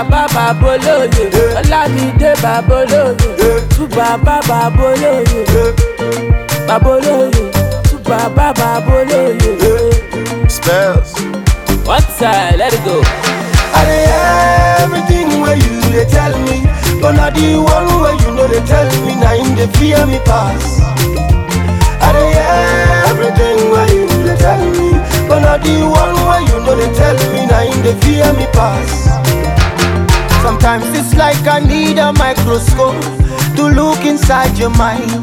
baba baboloye, Olamide baboloye, tu baba baboloye, baboloye, tu baba baboloye. Spells. One side, let it go. I dey everything where you they tell me, but not the one where you know they tell me. Now in the fear me pass. I dey everything where you they tell me, but not the one where you know they tell me. Now in the fear me pass. Sometimes it's like I need a microscope to look inside your mind.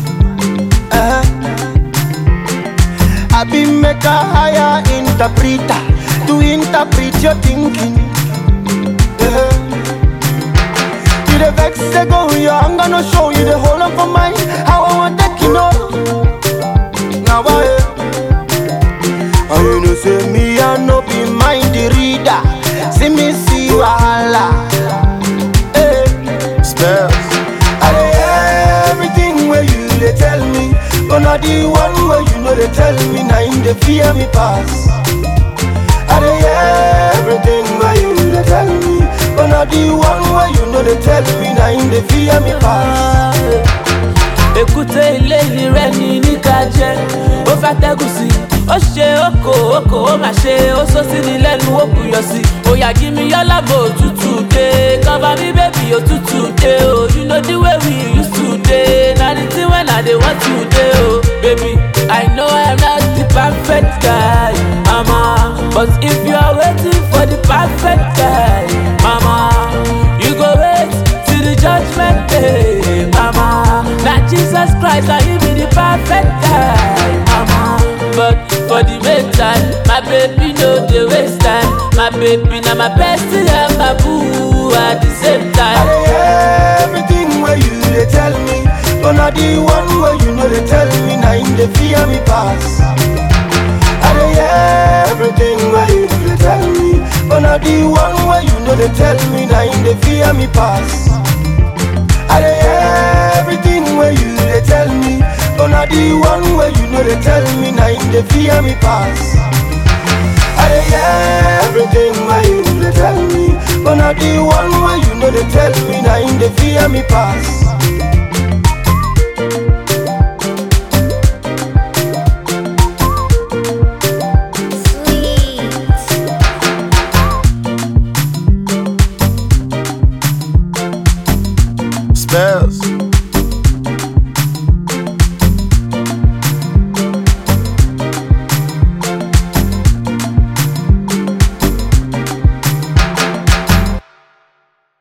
I be make a higher interpreter to interpret your thinking. You the vex say go here, I'm gonna show you the whole of my mind. How I want that you know. Now and you know say me I no be mind the reader. See me see wahala. Spells. I dey everything where you they tell me, but not the one where you know they tell me. Now in the fear me pass. I dey everything where you they tell me, but not the one where you know they tell me. Now in the fear me pass. Èkúté ilé rẹ̀ ní níkàjẹ́, ó fẹ́ tẹ́gùn sí, ó ṣe oko, ó máa ṣe, ó sọ sí ní lẹ́nu ó kùyọ̀ sí. Oya give me your love, òtútù dé, cover me baby, òtútù dé o. You know the way we used to dey, na the thing when I dey want to dey o. Baby, I know I'm not the perfect guy, mama, but if you are waiting for the perfect guy, mama, you go wait till the judgment day, mama. Now Jesus Christ, now you be the perfect guy, mama. But for the meantime, my baby no dey waste time. My baby now my bestie and my boo at the same time. I dey everything where you they tell me, but not the one where you know they tell me. Now in the fear me pass. I dey everything where you they tell me, but not the one where you know they tell me. Now in the fear me pass. I dey everything where you they tell me, but not the one where you know they tell me. Now in the fear me pass. I dey everything where you they tell me, but not the one where you know they tell me. Now in the fear me pass.